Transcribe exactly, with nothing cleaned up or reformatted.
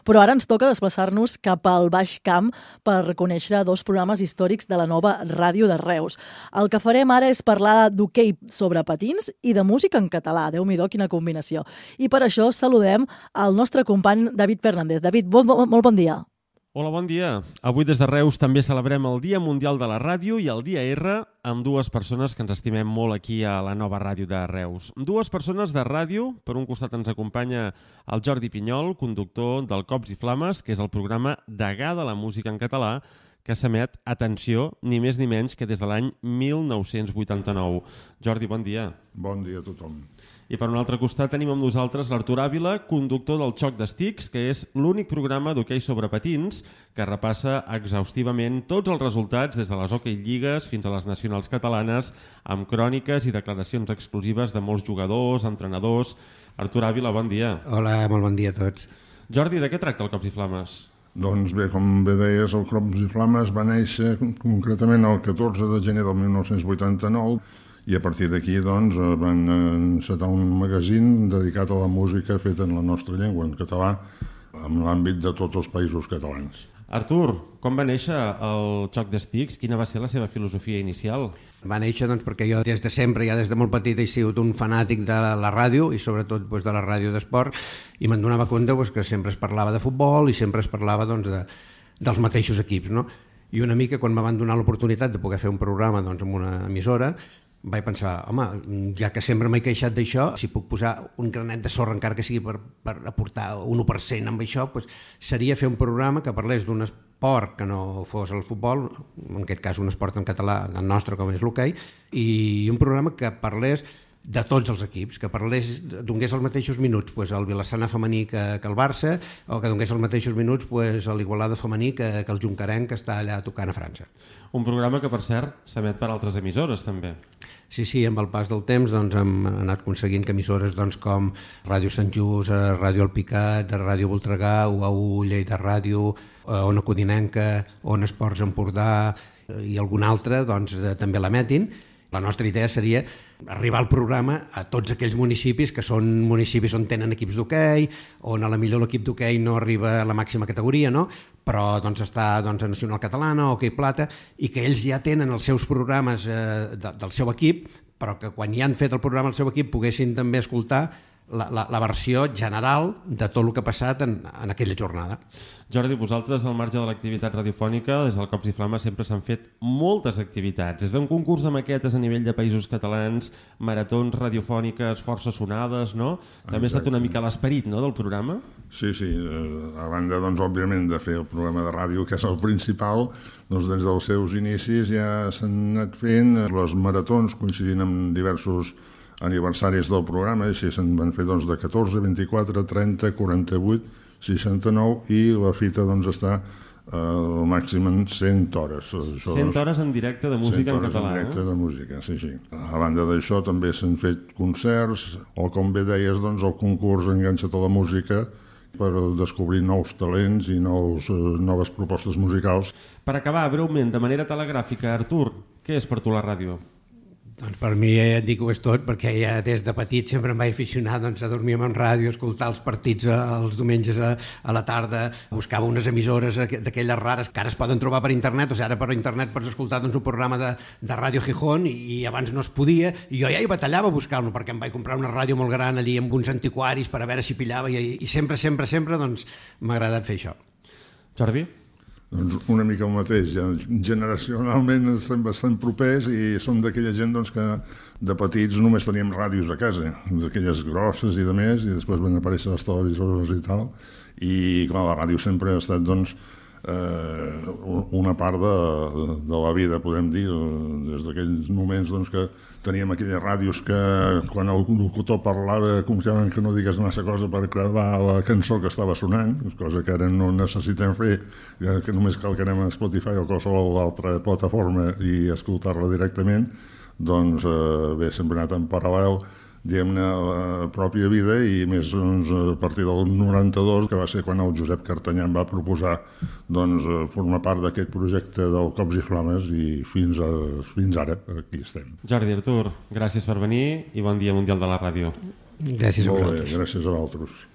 Però ara ens toca desplaçar-nos cap al Baix Camp per conèixer dos programes històrics de la nova ràdio de Reus. El que farem ara és parlar d'hoquei sobre patins i de música en català. Déu-m'hi-do, quina combinació. I per això saludem el nostre company David Fernández. David, molt, molt, molt bon dia. Hola, bon dia. Avui des de Reus també celebrem el Dia Mundial de la Ràdio i el Dia R amb dues persones que ens estimem molt aquí a la nova ràdio de Reus. Dues persones de ràdio. Per un costat ens acompanya el Jordi Pinyol, conductor del Cops i Flames, que és el programa degà de la música en català, que s'emet, atenció, ni més ni menys que des de l'any mil nou-cents vuitanta-nou. Jordi, bon dia. Bon dia a tothom. I per un altre costat tenim amb nosaltres l'Artur Àvila, conductor del Xoc d'Estics, que és l'únic programa d'hoquei sobre patins que repassa exhaustivament tots els resultats des de les hoquei lligues fins a les nacionals catalanes, amb cròniques i declaracions exclusives de molts jugadors, entrenadors. Artur Àvila, bon dia. Hola, molt bon dia a tots. Jordi, de què tracta el Cops i Flames? Doncs bé, com bé deies, el Cops i Flames va néixer concretament el catorze de gener del mil nou-cents vuitanta-nou i a partir d'aquí doncs, van encetar un magazín dedicat a la música feta en la nostra llengua, en català, en l'àmbit de tots els països catalans. Artur, com va néixer el Xoc d'Estics? Quina va ser la seva filosofia inicial? Va néixer doncs, perquè jo des de sempre, ja des de molt petit, he sigut un fanàtic de la ràdio i sobretot doncs, de la ràdio d'esport, i me'n donava compte doncs, que sempre es parlava de futbol i sempre es parlava doncs, de, dels mateixos equips. No? I una mica quan me van donar l'oportunitat de poder fer un programa doncs, amb una emissora, vaig pensar, home, ja que sempre m'he queixat d'això, si puc posar un granet de sorra encara que sigui per, per aportar un u per cent amb això, doncs seria fer un programa que parlés d'un esport que no fos el futbol, en aquest cas un esport en català, el nostre com és l'hoquei, i un programa que parlés de tots els equips, que parlés, donés els mateixos minuts pues, el Vilassana femení que, que el Barça, o que donés els mateixos minuts pues, l'Igualada femení que, que el Joncarenc, que està allà tocant a França. Un programa que, per cert, s'emet per altres emissores, també. Sí, sí, amb el pas del temps doncs, hem anat aconseguint que emissores doncs, com Ràdio Sant Just, Ràdio Alpicat, Ràdio Voltregà, U A U, Lleida Ràdio, Ona Codinenca, Ona Esports Empordà i algun altre doncs, també l'emetin. La nostra idea seria arribar al programa a tots aquells municipis que són municipis on tenen equips d'hoquei, on a la millor l'equip d'hoquei no arriba a la màxima categoria, no? Però doncs, està doncs, a Nacional Catalana o Hoquei Plata, i que ells ja tenen els seus programes eh, de, del seu equip, però que quan ja han fet el programa del seu equip poguessin també escoltar la, la, la versió general de tot el que ha passat en, en aquella jornada. Jordi, vosaltres, al marge de l'activitat radiofònica, des del Cops i Flames sempre s'han fet moltes activitats, des d'un concurs de maquetes a nivell de països catalans, maratons radiofòniques força sonades, no? També ha estat una mica l'esperit, no?, del programa? Sí, sí. A banda, doncs, òbviament, de fer el programa de ràdio, que és el principal, doncs, des dels seus inicis ja s'han anat fent les maratons coincidint amb diversos aniversaris del programa, i així se'n van fer doncs, de catorze, vint-i-quatre, trenta, quaranta-vuit, seixanta-nou, i la fita doncs, està al màxim en cent hores. cent hores en directe de música en català. cent hores en directe de música, sí, sí. A banda d'això també s'han fet concerts, o com bé deies, doncs, el concurs Enganxa't a la música, per descobrir nous talents i nous, noves propostes musicals. Per acabar, breument, de manera telegràfica, Artur, què és per tu la ràdio? Doncs per mi ja et dic que ho és tot, perquè ja des de petit sempre em vaig aficionar doncs, a dormir en ràdio, a escoltar els partits els diumenges a, a la tarda, buscava unes emissores d'aquelles rares que ara es poden trobar per internet, o sigui, ara per internet pots escoltar doncs, un programa de, de Ràdio Gijón i, i abans no es podia, i jo ja hi batallava a buscar-lo, perquè em vaig comprar una ràdio molt gran allí amb uns antiquaris per a veure si pillava, i, i sempre, sempre, sempre doncs, m'ha agradat fer això. Jordi? Doncs una mica el mateix, ja generacionalment estem bastant propers i som d'aquella gent doncs, que de petits només teníem ràdios a casa, d'aquelles grosses i de més, i després van aparèixer les televisores i tal, i clar, la ràdio sempre ha estat doncs, eh, una part de, de la vida, podem dir, des d'aquells moments doncs, que teníem aquelles ràdios que quan el locutor parlava confiaven que no digués massa cosa per gravar la cançó que estava sonant, cosa que ara no necessitem fer, que només cal que anem a Spotify o qualsevol altra plataforma i escoltar-la directament. Doncs eh, bé, sempre ha anat en paral·lel, diguem-ne, la pròpia vida, i més doncs, a partir del noranta-dos, que va ser quan el Josep Cartanyà em va proposar doncs, formar part d'aquest projecte del Cops i Flames, i fins, a, fins ara aquí estem. Jordi, Artur, gràcies per venir i bon dia Mundial de la Ràdio. Gràcies a vosaltres. Molt bé, gràcies a vosaltres.